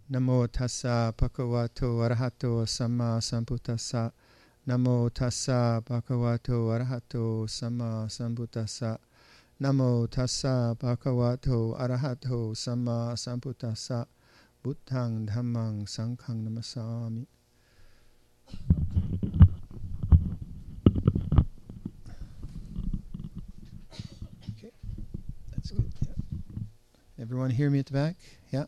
Namo tassa bhagavato arahato samma sambuddhassa. Namo tassa bhagavato arahato samma sambuddhassa. Namo tassa bhagavato arahato samma sambuddhassa. Buddhang dhammang sanghang namasami. Okay, that's good. Yeah. Everyone hear me at the back? Yeah.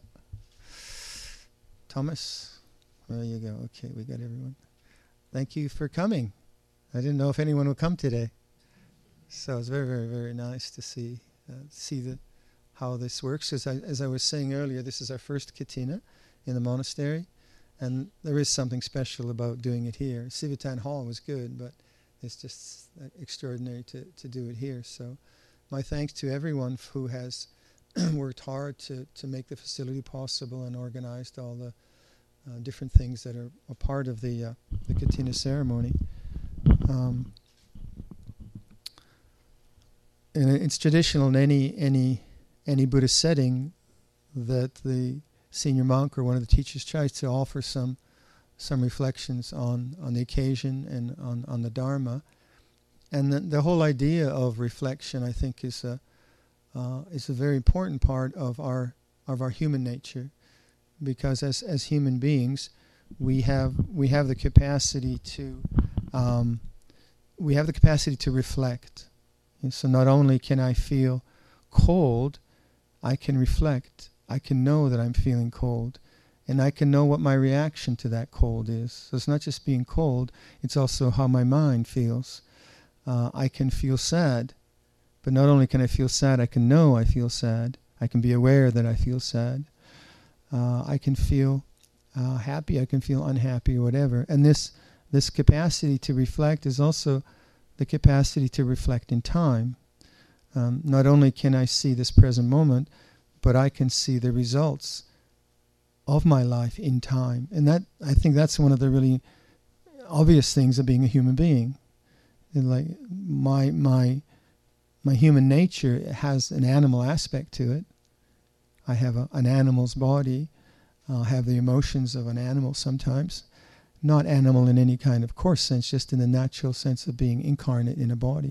Thomas, there you go. Okay, we got everyone. Thank you for coming. I didn't know if anyone would come today, so it's very, very, very nice to see how this works. As I was saying earlier, this is our first Katina in the monastery, and there is something special about doing it here. Civitan Hall was good, but it's just extraordinary to do it here. So my thanks to everyone who has worked hard to make the facility possible and organized all the different things that are a part of the Katina ceremony. And it's traditional in any Buddhist setting that the senior monk or one of the teachers tries to offer some reflections on the occasion and on the Dharma. And the whole idea of reflection, I think, is a very important part of our human nature, because as human beings, we have the capacity to reflect. And so not only can I feel cold, I can reflect. I can know that I'm feeling cold, and I can know what my reaction to that cold is. So it's not just being cold; it's also how my mind feels. I can feel sad. But not only can I feel sad, I can know I feel sad. I can be aware that I feel sad. I can feel happy. I can feel unhappy or whatever. And this capacity to reflect is also the capacity to reflect in time. Not only can I see this present moment, but I can see the results of my life in time. And that, I think that's one of the really obvious things of being a human being. And like my human nature has an animal aspect to it. I have an animal's body. I have the emotions of an animal sometimes. Not animal in any kind of coarse sense, just in the natural sense of being incarnate in a body.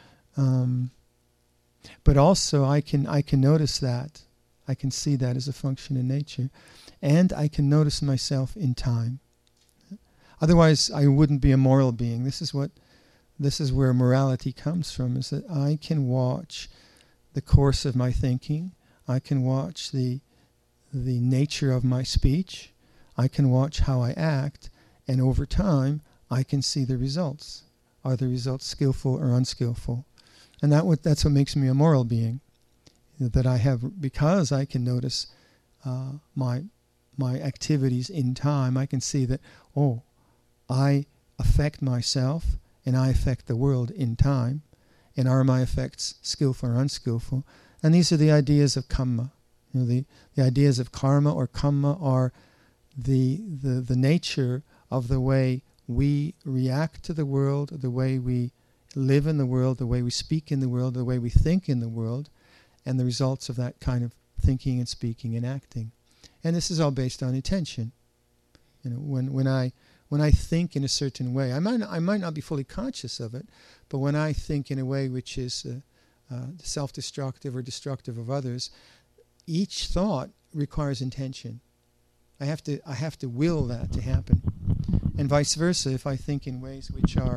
But also I can notice that. I can see that as a function in nature. And I can notice myself in time. Otherwise I wouldn't be a moral being. This is where morality comes from, is that I can watch the course of my thinking. I can watch the nature of my speech. I can watch how I act. And over time, I can see the results. Are the results skillful or unskillful? And that's what makes me a moral being. That I have, because I can notice my activities in time, I can see that, I affect myself, and I affect the world in time, and are my effects skillful or unskillful? And these are the ideas of kamma. The ideas of karma or kamma are the nature of the way we react to the world, the way we live in the world, the way we speak in the world, the way we think in the world, and the results of that kind of thinking and speaking and acting. And this is all based on intention. When I think in a certain way, I might not be fully conscious of it, but when I think in a way which is self-destructive or destructive of others, each thought requires intention. I have to will that to happen, and vice versa. If I think in ways which are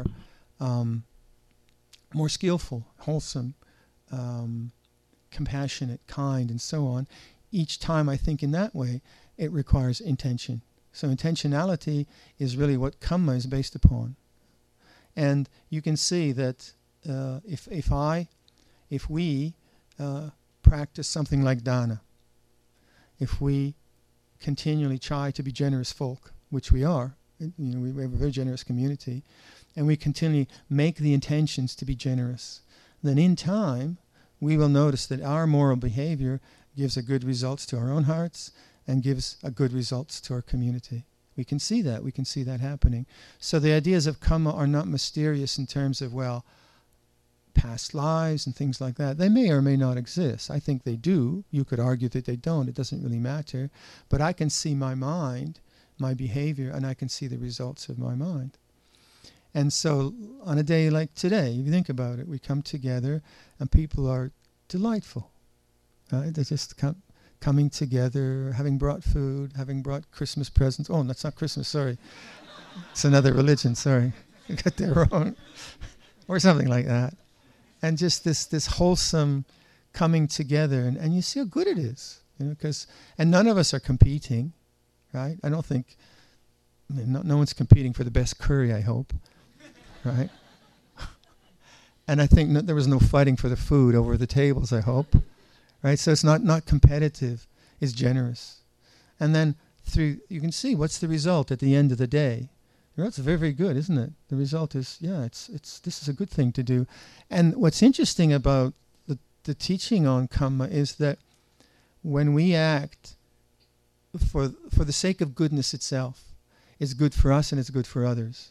more skillful, wholesome, compassionate, kind, and so on, each time I think in that way, it requires intention. So intentionality is really what kamma is based upon. And you can see that if we practice something like dana, if we continually try to be generous folk, which we are, we have a very generous community, and we continually make the intentions to be generous, then in time we will notice that our moral behavior gives a good results to our own hearts and gives a good results to our community. We can see that. We can see that happening. So the ideas of kamma are not mysterious in terms of, past lives and things like that. They may or may not exist. I think they do. You could argue that they don't. It doesn't really matter. But I can see my mind, my behavior, and I can see the results of my mind. And so on a day like today, if you think about it, we come together and people are delightful. Right? They're just coming together, having brought food, having brought Christmas presents. Oh, that's not Christmas, sorry. It's another religion, sorry. I got that wrong. Or something like that. And just this wholesome coming together. And you see how good it is. You know, and none of us are competing, right? I don't think, no one's competing for the best curry, I hope. Right? And I think there was no fighting for the food over the tables, I hope. Right? So it's not competitive, it's generous. And then you can see what's the result at the end of the day. The result's very, very good, isn't it? The result is, this is a good thing to do. And what's interesting about the teaching on Kamma is that when we act for the sake of goodness itself, it's good for us and it's good for others.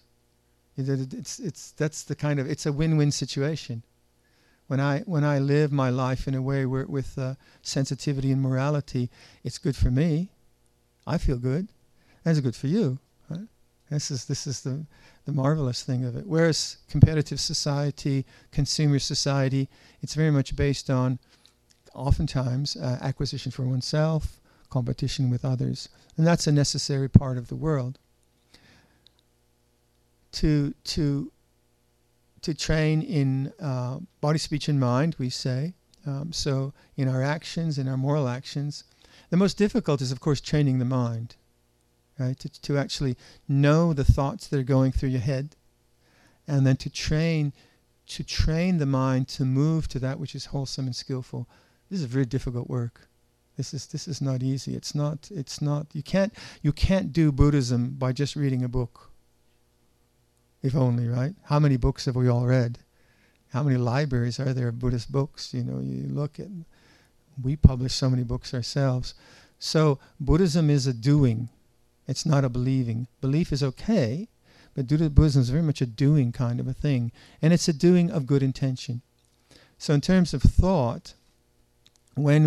It's a win-win situation. When I live my life in a way with sensitivity and morality, it's good for me. I feel good, and it's good for you. Right? This is the marvelous thing of it. Whereas competitive society, consumer society, it's very much based on, oftentimes, acquisition for oneself, competition with others, and that's a necessary part of the world. To train in body, speech, and mind, we say. So in our actions, in our moral actions, the most difficult is, of course, training the mind, right? To actually know the thoughts that are going through your head, and then to train the mind to move to that which is wholesome and skillful. This is very difficult work. This is not easy. It's not. You can't do Buddhism by just reading a book. If only, right? How many books have we all read? How many libraries are there of Buddhist books? You know, you look at, we publish so many books ourselves. So Buddhism is a doing. It's not a believing. Belief is okay, but Buddhism is very much a doing kind of a thing. And it's a doing of good intention. So in terms of thought, when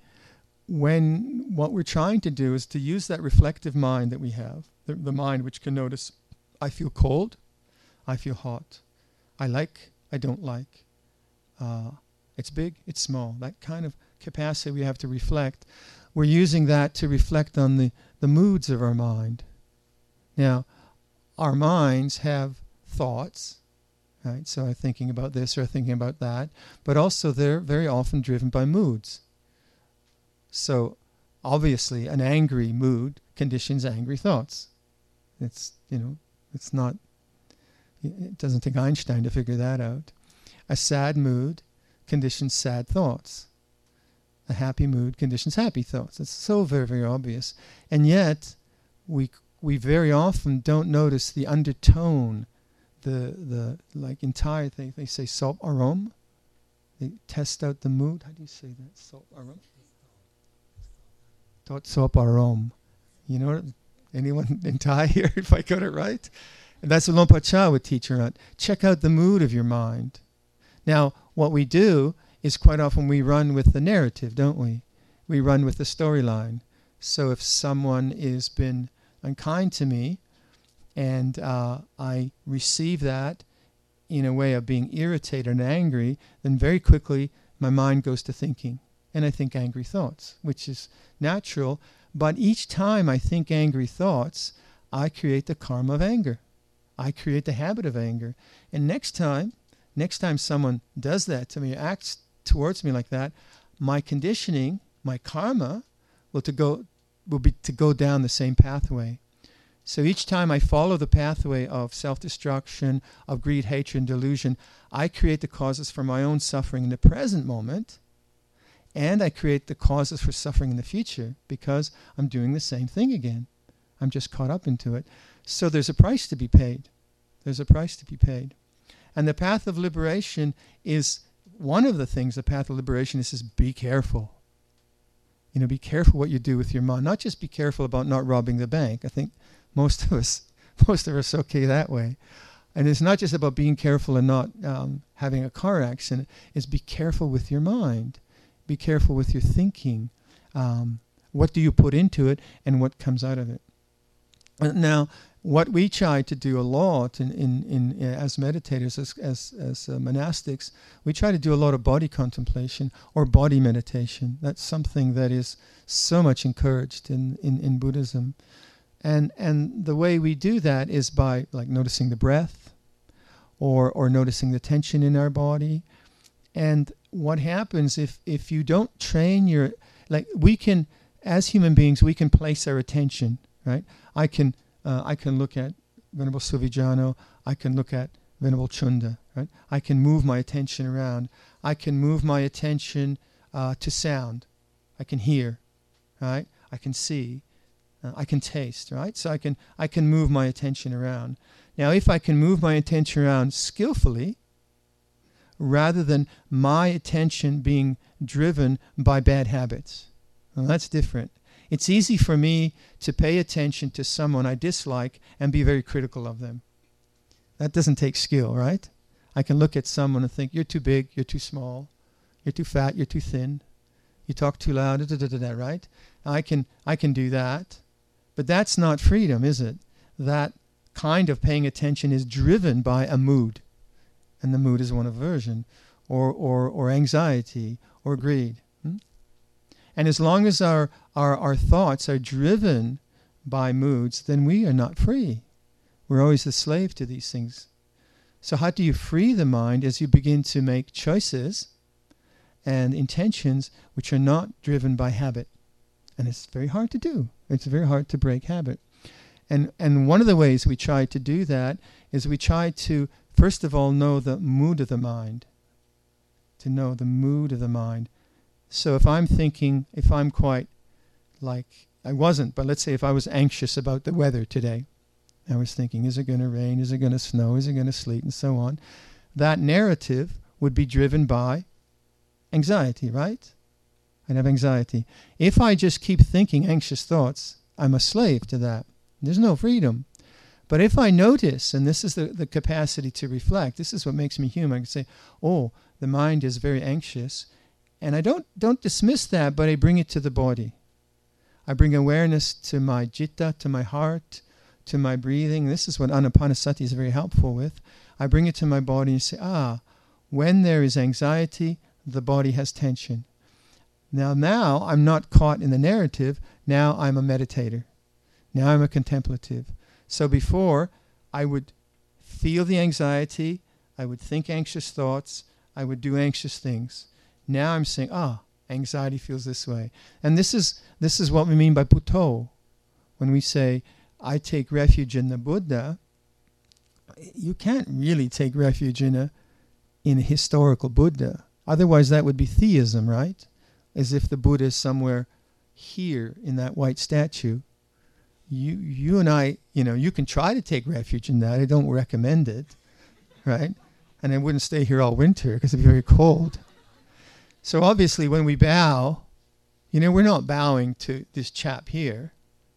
what we're trying to do is to use that reflective mind that we have, the mind which can notice, I feel cold, I feel hot. I like, I don't like. It's big, it's small. That kind of capacity we have to reflect. We're using that to reflect on the moods of our mind. Now, our minds have thoughts, right? So I'm thinking about this or thinking about that. But also they're very often driven by moods. So obviously an angry mood conditions angry thoughts. It doesn't take Einstein to figure that out. A sad mood conditions sad thoughts. A happy mood conditions happy thoughts. It's so very, very obvious. And yet, we very often don't notice the undertone, the entire thing. They say sop arom. They test out the mood. How do you say that? Sop arom? Tot sop arom. You know, anyone in Thai here, if I got it right? And that's what Lompa Cha would teach her on. Check out the mood of your mind. Now, what we do is quite often we run with the narrative, don't we? We run with the storyline. So if someone has been unkind to me and I receive that in a way of being irritated and angry, then very quickly my mind goes to thinking. And I think angry thoughts, which is natural. But each time I think angry thoughts, I create the karma of anger. I create the habit of anger. And next time someone does that to me, acts towards me like that, my conditioning, my karma, will be to go down the same pathway. So each time I follow the pathway of self-destruction, of greed, hatred, and delusion, I create the causes for my own suffering in the present moment, and I create the causes for suffering in the future because I'm doing the same thing again. I'm just caught up into it. So there's a price to be paid. There's a price to be paid. And the path of liberation is, one of the things, the path of liberation is be careful. You know, be careful what you do with your mind. Not just be careful about not robbing the bank. I think most of us okay that way. And it's not just about being careful and not having a car accident. It's be careful with your mind. Be careful with your thinking. What do you put into it and what comes out of it? Now, what we try to do a lot as meditators, as monastics, we try to do a lot of body contemplation or body meditation. That's something that is so much encouraged in Buddhism. And the way we do that is by like noticing the breath or noticing the tension in our body. And what happens if you don't train your, like we can, as human beings, we can place our attention, right? I can look at Venerable Suvijano, I can look at Venerable Chunda, right? I can move my attention around. I can move my attention to sound. I can hear, right? I can see. I can taste, right? So I can move my attention around. Now, if I can move my attention around skillfully, rather than my attention being driven by bad habits, well, that's different. It's easy for me to pay attention to someone I dislike and be very critical of them. That doesn't take skill, right? I can look at someone and think, you're too big, you're too small, you're too fat, you're too thin, you talk too loud, right? I can do that. But that's not freedom, is it? That kind of paying attention is driven by a mood. And the mood is one of aversion or anxiety or greed. And as long as our thoughts are driven by moods, then we are not free. We're always the slave to these things. So how do you free the mind as you begin to make choices and intentions which are not driven by habit? And it's very hard to do. It's very hard to break habit. And one of the ways we try to do that is we try to, first of all, know the mood of the mind. To know the mood of the mind. So if I'm thinking, if I'm quite like, I wasn't, but let's say if I was anxious about the weather today, I was thinking, is it going to rain? Is it going to snow? Is it going to sleet? And so on. That narrative would be driven by anxiety, right? I'd have anxiety. If I just keep thinking anxious thoughts, I'm a slave to that. There's no freedom. But if I notice, and this is the capacity to reflect, this is what makes me human. I can say, oh, the mind is very anxious. And I don't dismiss that, but I bring it to the body. I bring awareness to my citta, to my heart, to my breathing. This is what Anapanasati is very helpful with. I bring it to my body and say, when there is anxiety, the body has tension. Now I'm not caught in the narrative. Now I'm a meditator. Now I'm a contemplative. So before, I would feel the anxiety, I would think anxious thoughts, I would do anxious things. Now I'm saying, anxiety feels this way. And this is what we mean by Buddho. When we say, I take refuge in the Buddha, you can't really take refuge in a historical Buddha. Otherwise that would be theism, right? As if the Buddha is somewhere here in that white statue. You and I, you can try to take refuge in that. I don't recommend it, right? And I wouldn't stay here all winter because it'd be very cold. So obviously when we bow, we're not bowing to this chap here.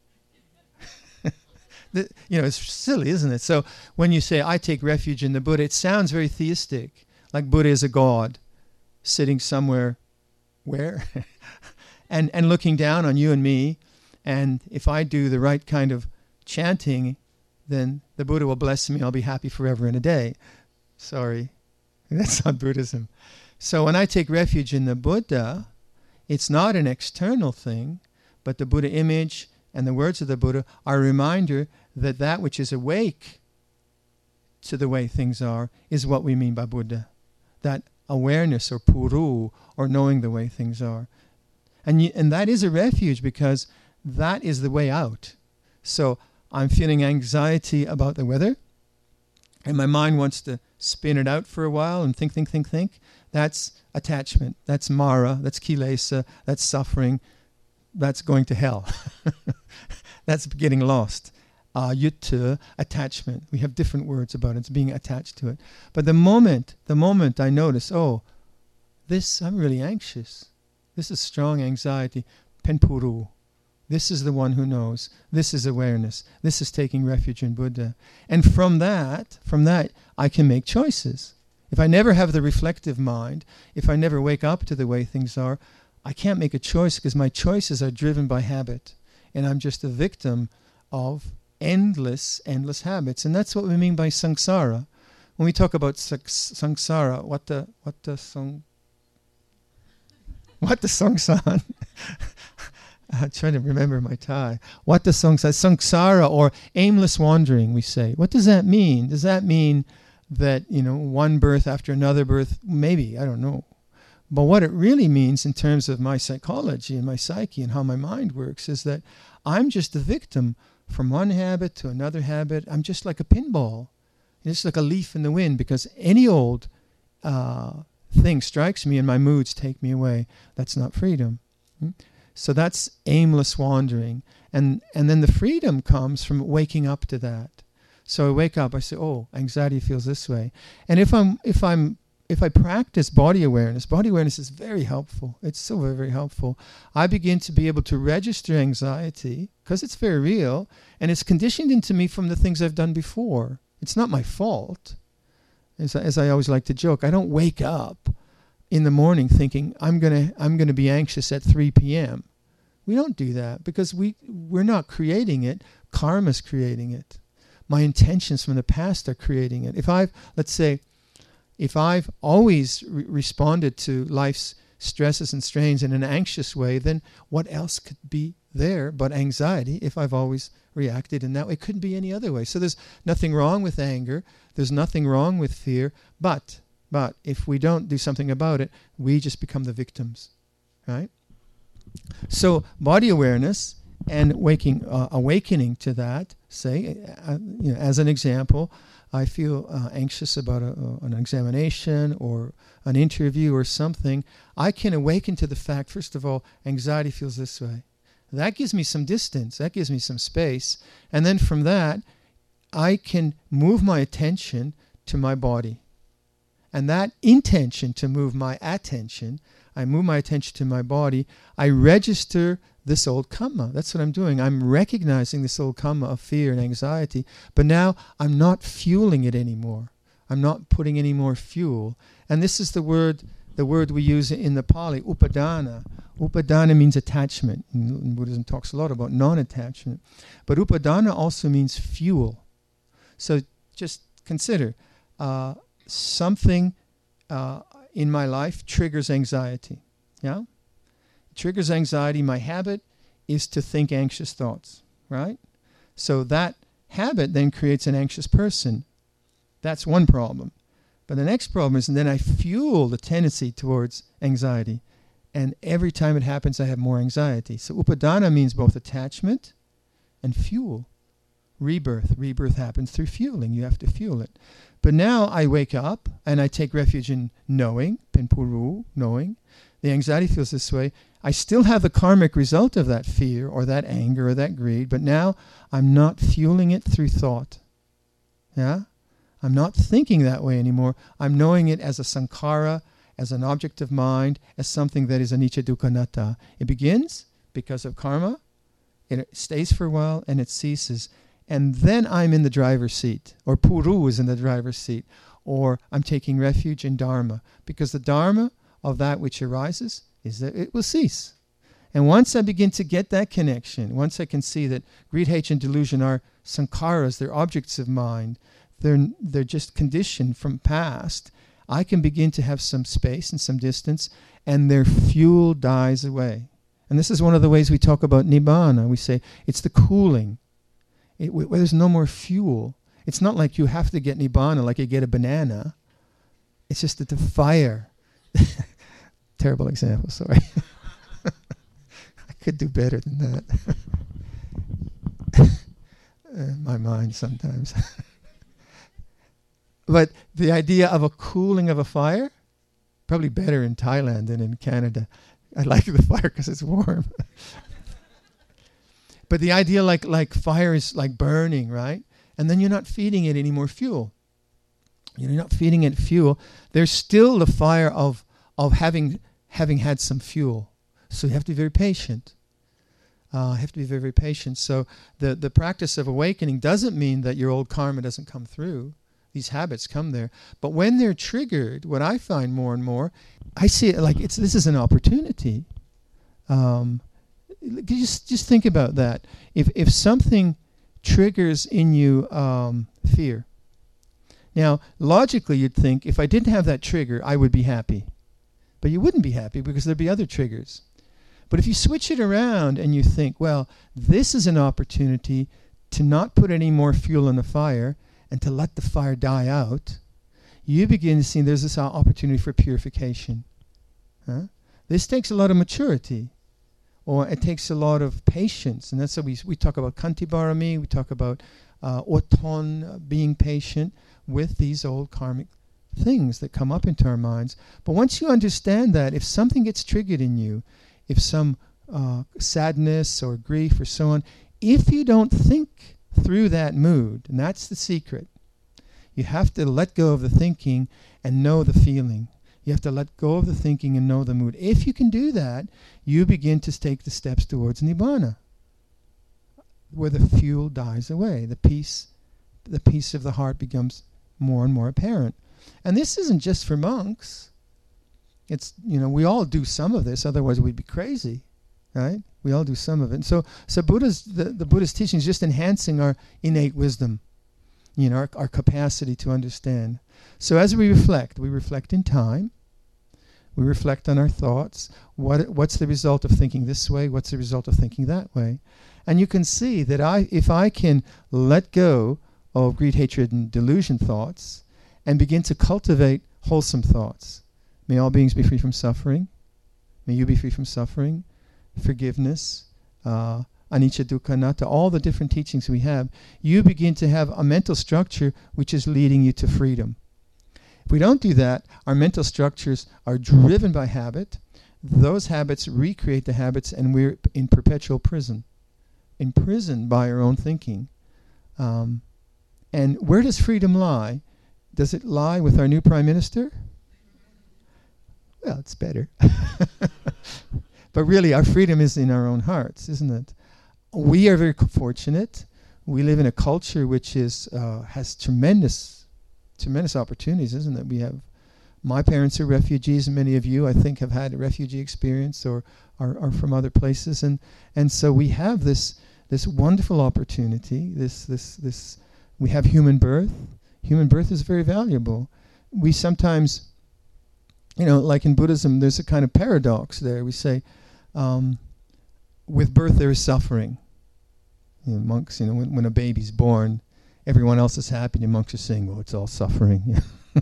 It's silly, isn't it? So when you say, I take refuge in the Buddha, it sounds very theistic, like Buddha is a god sitting somewhere, where? and looking down on you and me. And if I do the right kind of chanting, then the Buddha will bless me. I'll be happy forever and a day. Sorry, that's not Buddhism. So when I take refuge in the Buddha, it's not an external thing, but the Buddha image and the words of the Buddha are a reminder that that which is awake to the way things are is what we mean by Buddha. That awareness or puru, or knowing the way things are. And that is a refuge because that is the way out. So I'm feeling anxiety about the weather, and my mind wants to spin it out for a while and think. That's attachment. That's Mara. That's kilesa. That's suffering. That's going to hell. That's getting lost. Yutta, attachment. We have different words about it. It's being attached to it. But the moment I notice, I'm really anxious. This is strong anxiety. Penpuru. This is the one who knows. This is awareness. This is taking refuge in Buddha. And from that, I can make choices. If I never have the reflective mind, if I never wake up to the way things are, I can't make a choice because my choices are driven by habit. And I'm just a victim of endless habits. And that's what we mean by samsara. When we talk about samsara, what the songsan? I'm trying to remember my Thai. What the songsan? Samsara, or aimless wandering, we say. What does that mean? Does that mean that, one birth after another birth? Maybe, I don't know. But what it really means in terms of my psychology and my psyche and how my mind works is that I'm just a victim from one habit to another habit. I'm just like a pinball. It's like a leaf in the wind, because any old thing strikes me and my moods take me away. That's not freedom. So that's aimless wandering. And then the freedom comes from waking up to that. So I wake up, I say, oh, anxiety feels this way. And if I practice body awareness is very helpful. It's so very, very helpful. I begin to be able to register anxiety because it's very real, and it's conditioned into me from the things I've done before. It's not my fault. As I always like to joke, I don't wake up in the morning thinking I'm gonna be anxious at 3 p.m. We don't do that because we're not creating it. Karma's creating it. My intentions from the past are creating it. If I've always responded to life's stresses and strains in an anxious way, then what else could be there but anxiety if I've always reacted in that way? It couldn't be any other way. So there's nothing wrong with anger. There's nothing wrong with fear. But if we don't do something about it, we just become the victims, right? So body awareness and awakening to that, say, as an example, I feel anxious about an examination or an interview or something. I can awaken to the fact, first of all, anxiety feels this way. That gives me some distance. That gives me some space. And then from that, I can move my attention to my body. And that intention to move my attention, I move my attention to my body, I register this old karma. That's what I'm doing. I'm recognizing this old karma of fear and anxiety, but now I'm not fueling it anymore. I'm not putting any more fuel. And this is the word we use in the Pali, upadana. Upadana means attachment. And Buddhism talks a lot about non-attachment. But upadana also means fuel. So just consider, something in my life triggers anxiety. Yeah? It triggers anxiety. My habit is to think anxious thoughts, right? So that habit then creates an anxious person. That's one problem. But the next problem is, and then I fuel the tendency towards anxiety. And every time it happens, I have more anxiety. So upadana means both attachment and fuel. Rebirth. Rebirth happens through fueling. You have to fuel it. But now I wake up and I take refuge in knowing, penpuru, knowing. The anxiety feels this way. I still have the karmic result of that fear or that anger or that greed, but now I'm not fueling it through thought. Yeah? I'm not thinking that way anymore. I'm knowing it as a sankhara, as an object of mind, as something that is anicca dukkha anatta. It begins because of karma, it stays for a while, and it ceases. And then I'm in the driver's seat, or puru is in the driver's seat, or I'm taking refuge in dharma, because the dharma of that which arises is that it will cease. And once I begin to get that connection, once I can see that greed, hatred, and delusion are sankharas, they're objects of mind, they're just conditioned from past, I can begin to have some space and some distance, and their fuel dies away. And this is one of the ways we talk about nibbana. We say it's the cooling. Where there's no more fuel. It's not like you have to get nibbana like you get a banana. It's just that the fire. Terrible example, sorry. I could do better than that. My mind sometimes. But the idea of a cooling of a fire, probably better in Thailand than in Canada. I like the fire because it's warm. But the idea like fire is like burning, right? And then you're not feeding it any more fuel. You're not feeding it fuel. There's still the fire of having had some fuel. So you have to be very patient. have to be very, very patient. So the practice of awakening doesn't mean that your old karma doesn't come through. These habits come there. But when they're triggered, what I find more and more, I see it like this is an opportunity. Just think about that. If something triggers in you fear. Now, logically, you'd think, if I didn't have that trigger, I would be happy. But you wouldn't be happy because there'd be other triggers. But if you switch it around and you think, well, this is an opportunity to not put any more fuel on the fire and to let the fire die out, you begin to see there's this opportunity for purification. This takes a lot of maturity, or it takes a lot of patience. And that's what we talk about Kanti Barami, we talk about Oton, being patient with these old karmic things that come up into our minds. But once you understand that, if something gets triggered in you, if some sadness or grief or so on, if you don't think through that mood, and that's the secret, you have to let go of the thinking and know the feeling. You have to let go of the thinking and know the mood. If you can do that, you begin to take the steps towards Nibbana, where the fuel dies away. The peace of the heart becomes more and more apparent. And this isn't just for monks. It's, we all do some of this, otherwise we'd be crazy, right? We all do some of it. And so the Buddha's teaching is just enhancing our innate wisdom, our capacity to understand. So as we reflect in time. We reflect on our thoughts. What's the result of thinking this way? What's the result of thinking that way? And you can see that if I can let go of greed, hatred, and delusion thoughts and begin to cultivate wholesome thoughts. May all beings be free from suffering. May you be free from suffering. Forgiveness. Anicca, dukkha, anatta. All the different teachings we have. You begin to have a mental structure which is leading you to freedom. If we don't do that, our mental structures are driven by habit. Those habits recreate the habits, and we're in perpetual prison. Imprisoned by our own thinking. And where does freedom lie? Does it lie with our new Prime Minister? Well, it's better. But really, our freedom is in our own hearts, isn't it? We are very fortunate. We live in a culture which has tremendous opportunities, isn't it? My parents are refugees, and many of you, I think, have had a refugee experience or are from other places, and so we have this wonderful opportunity. We have human birth. Human birth is very valuable. We sometimes, like in Buddhism, there's a kind of paradox there. We say, with birth there is suffering. Monks, when a baby's born, everyone else is happy, and the monks are saying, well, it's all suffering.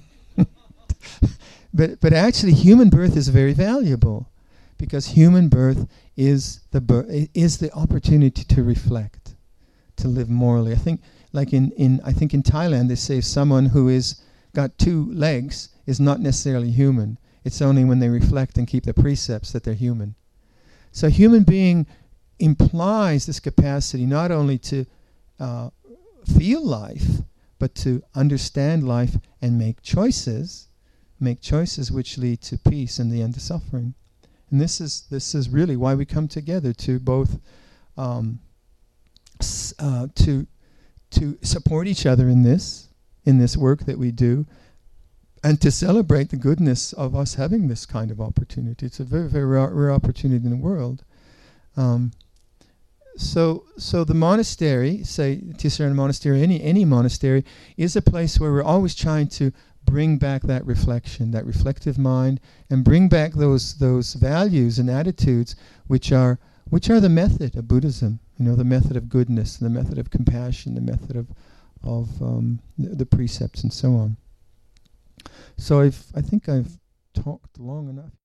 But actually, human birth is very valuable, because human birth is the opportunity to reflect, to live morally. I think, like in Thailand, they say someone who is got two legs is not necessarily human. It's only when they reflect and keep the precepts that they're human. So human being implies this capacity not only to feel life, but to understand life and make choices which lead to peace and the end of suffering. And this is really why we come together, to both to support each other in this work that we do, and to celebrate the goodness of us having this kind of opportunity. It's a very, very rare opportunity in the world. So the monastery, say Tisarana Monastery, any monastery, is a place where we're always trying to bring back that reflection, that reflective mind, and bring back those values and attitudes which are the method of Buddhism. The method of goodness, the method of compassion, the method of the precepts, and so on. So I think I've talked long enough.